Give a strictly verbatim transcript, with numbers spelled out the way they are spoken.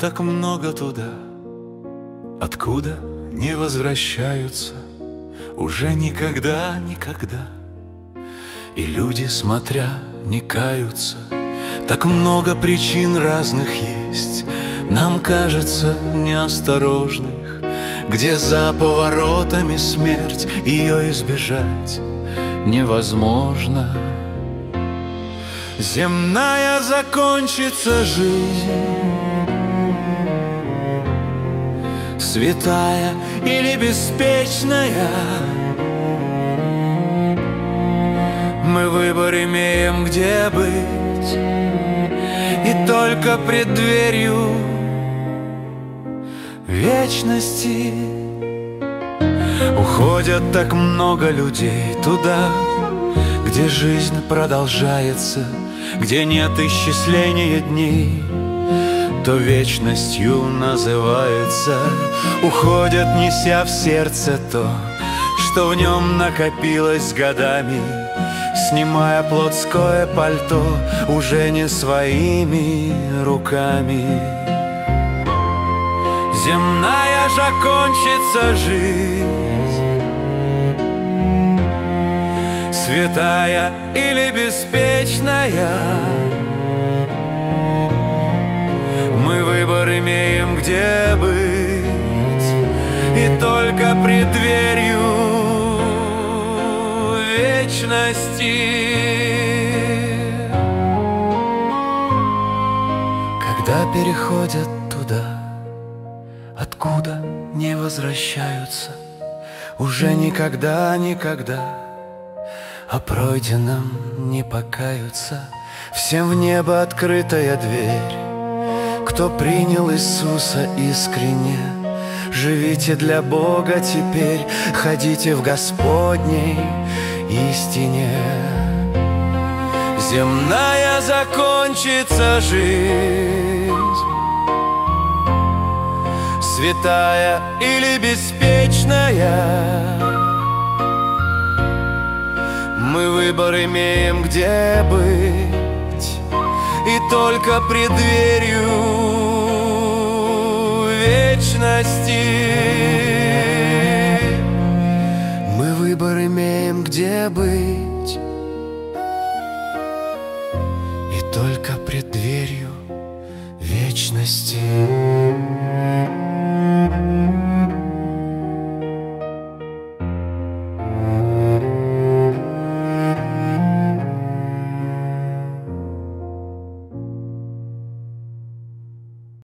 так много туда, откуда не возвращаются уже никогда, никогда. И люди, смотря, не каются. Так много причин разных есть, нам кажется, неосторожных, где за поворотами смерть, ее избежать невозможно. Земная закончится жизнь, святая или беспечная. Мы выбор имеем, где быть, и только пред дверью вечности уходят так много людей туда, где жизнь продолжается, где нет исчисления дней, то вечностью называется. Уходят, неся в сердце то, что в нем накопилось годами, снимая плотское пальто уже не своими руками. Земная же кончится жизнь, святая или беспечная. Мы выбор имеем, где быть, и только пред дверью вечности. Когда переходят туда, откуда не возвращаются уже никогда, никогда, о пройденном не покаются. Всем в небо открытая дверь, кто принял Иисуса искренне. Живите для Бога теперь, ходите в Господней истине. Земная закончится жизнь, святая или беспечная. Мы выбор имеем, где быть, и только пред дверью вечности. Мы выбор имеем, где быть, и только пред дверью вечности.